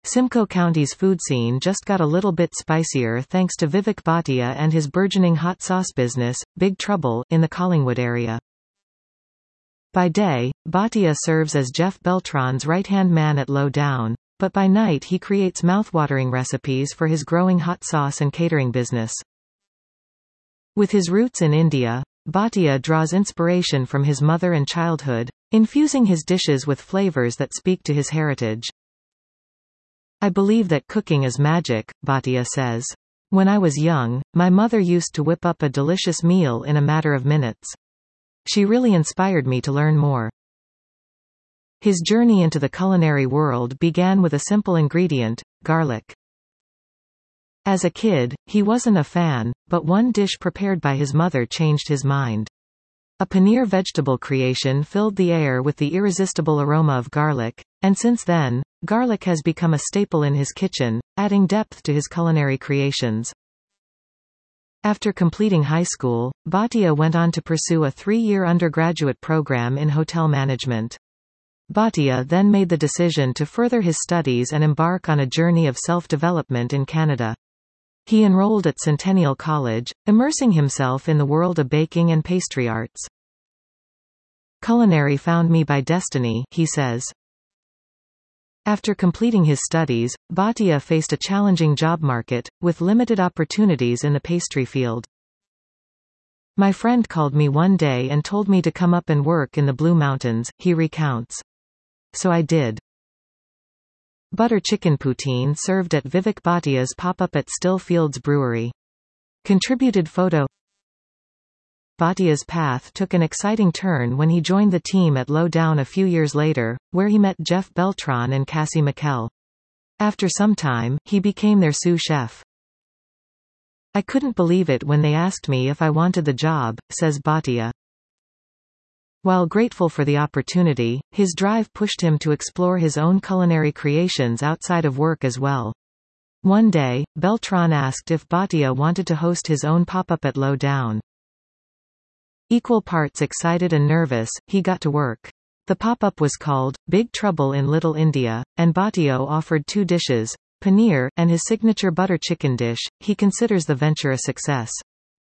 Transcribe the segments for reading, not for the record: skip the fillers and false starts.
Simcoe County's food scene just got a little bit spicier thanks to Vivek Bhatia and his burgeoning hot sauce business, Big Trouble, in the Collingwood area. By day, Bhatia serves as Jeff Beltran's right-hand man at Low Down, but by night he creates mouthwatering recipes for his growing hot sauce and catering business. With his roots in India, Bhatia draws inspiration from his mother and childhood, infusing his dishes with flavors that speak to his heritage. I believe that cooking is magic, Bhatia says. When I was young, my mother used to whip up a delicious meal in a matter of minutes. She really inspired me to learn more. His journey into the culinary world began with a simple ingredient, garlic. As a kid, he wasn't a fan, but one dish prepared by his mother changed his mind. A paneer vegetable creation filled the air with the irresistible aroma of garlic, and since then, garlic has become a staple in his kitchen, adding depth to his culinary creations. After completing high school, Bhatia went on to pursue a 3-year undergraduate program in hotel management. Bhatia then made the decision to further his studies and embark on a journey of self-development in Canada. He enrolled at Centennial College, immersing himself in the world of baking and pastry arts. Culinary found me by destiny, he says. After completing his studies, Bhatia faced a challenging job market, with limited opportunities in the pastry field. My friend called me one day and told me to come up and work in the Blue Mountains, he recounts. So I did. Butter chicken poutine served at Vivek Bhatia's pop-up at Stillfields Brewery. Contributed photo. Bhatia's path took an exciting turn when he joined the team at Low Down a few years later, where he met Jeff Beltran and Cassie McKell. After some time, he became their sous chef. I couldn't believe it when they asked me if I wanted the job, says Bhatia. While grateful for the opportunity, his drive pushed him to explore his own culinary creations outside of work as well. One day, Beltran asked if Bhatia wanted to host his own pop-up at Low Down. Equal parts excited and nervous, he got to work. The pop-up was called Big Trouble in Little India, and Bhatia offered 2 dishes, paneer, and his signature butter chicken dish. He considers the venture a success.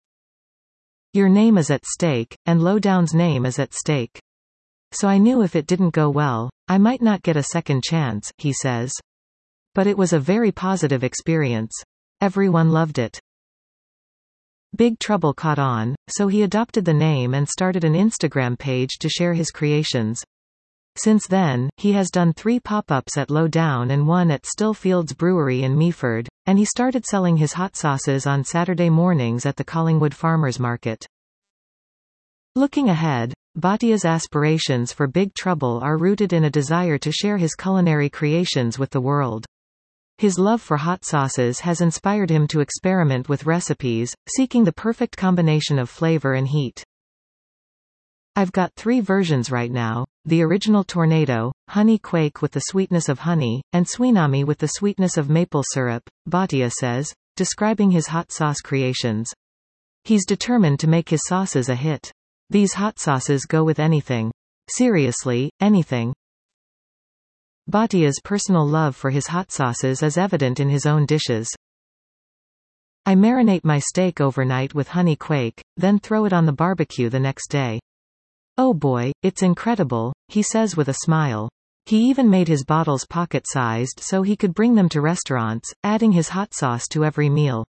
Your name is at stake, and Low Down's name is at stake. So I knew if it didn't go well, I might not get a second chance, he says. But it was a very positive experience. Everyone loved it. Big Trouble caught on, so he adopted the name and started an Instagram page to share his creations. Since then, he has done 3 pop-ups at Low Down and 1 at Stillfields Brewery in Meaford, and he started selling his hot sauces on Saturday mornings at the Collingwood Farmers Market. Looking ahead, Bhatia's aspirations for Big Trouble are rooted in a desire to share his culinary creations with the world. His love for hot sauces has inspired him to experiment with recipes, seeking the perfect combination of flavor and heat. I've got 3 versions right now, the original Tornado, Honey Quake with the sweetness of honey, and Sweenami with the sweetness of maple syrup, Bhatia says, describing his hot sauce creations. He's determined to make his sauces a hit. These hot sauces go with anything. Seriously, anything. Bhatia's personal love for his hot sauces is evident in his own dishes. I marinate my steak overnight with Honey Quake, then throw it on the barbecue the next day. Oh boy, it's incredible, he says with a smile. He even made his bottles pocket-sized so he could bring them to restaurants, adding his hot sauce to every meal.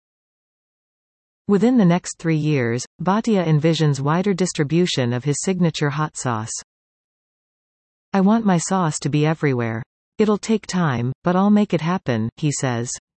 Within the next 3 years, Bhatia envisions wider distribution of his signature hot sauce. I want my sauce to be everywhere. It'll take time, but I'll make it happen, he says.